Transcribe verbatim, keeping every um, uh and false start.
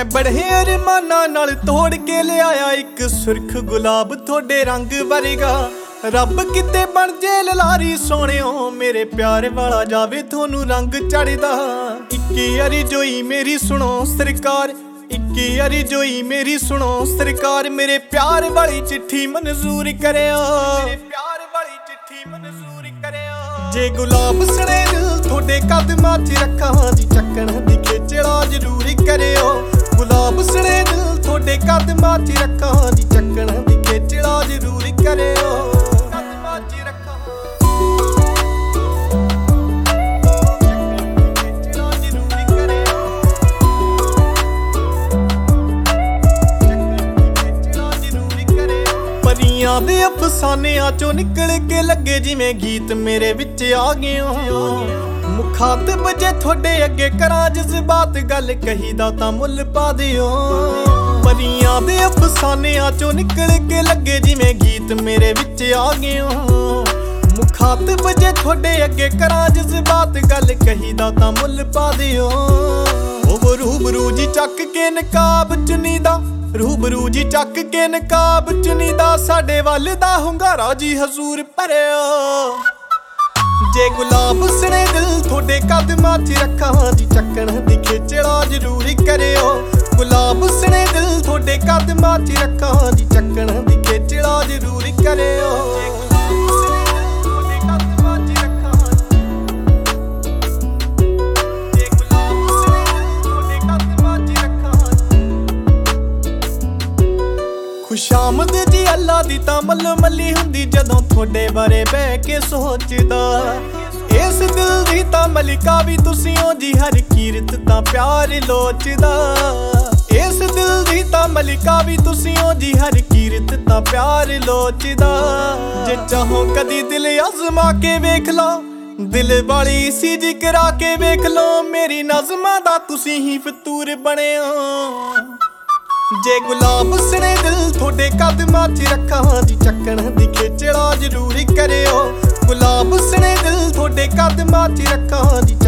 बड़े अरमाना नाल तोड़ के लियाया एक सुर्ख गुलाब थोड़े रंग वर्गा। रब किते बन जे ललारी सोहणियो मेरे प्यार वाला जावे थोनू रंग चढ़दा। इक्की यारी जोई मेरी सुनो सरकार, इक्की यारी जोई मेरी सुनो सरकार, मेरे प्यार वाली चिट्ठी मंजूर करियो, मेरे प्यार वाली चिट्ठी मंजूर करियो। जे गुलाब सने दिल थोड़े कदमां च रखां जी, चक्कण दी खेचड़ा जरूर करियो। गुलाब सने दिल थोड़े कदमां च रखां जी, चक्कण दी खेचड़ा जरूर करियो। कदमां च रखां दे अफसानियां चो निकल के लगे जिवें गीत मेरे विच आ गए हो। मुखातब जे थोड़े अगे करा जज्बात गल कही दा तां मुल पा दियो। परियां दे अफसानियां चो निकल के लगे जिवें गीत मेरे विच आ गए हो। मुखातब जे थोड़े अगे करा जज्बात गल कही दा तां मुल पा दियो। ओ रूबरू जी चक के नकाब चुनी दा, रूबरू जी चक के नकाब चुनीदा, साडे वल दा हुंगारा जी हजूर भरियो। जे गुलाब सने दिल थोड़े कदमां च रखां जी, चक्कण दी खेचड़ा जरूर करियो। गुलाब सने दिल थोड़े कदमां च रखां जी, चक्कण दी खेचड़ा जरूर करियो। खुशामद जी अल्लाह दी तां मल्लो मल्ली हुंदी जदों थोड़े बारे बह के सोचदा। इस दिल दी तां मलिका भी तुसीं हो जी, हर कीरत तां प्यार लोचदा। इस दिल दी तां मलिका भी तुसीं हो जी, हर कीरत तां प्यार लोचदा। जे चाहो कदी दिल आजमा के वेख लो, दिल वाली सी जी करा के वेख लो, मेरी नज़मां दा तुसीं ही फतूर बणियो। जे गुलाब सने दिल थोड़े कदमां च रखां जी, चक्कण दी खेचड़ा जरूर करियो। गुलाब सने दिल थोड़े कदमां च रखां जी।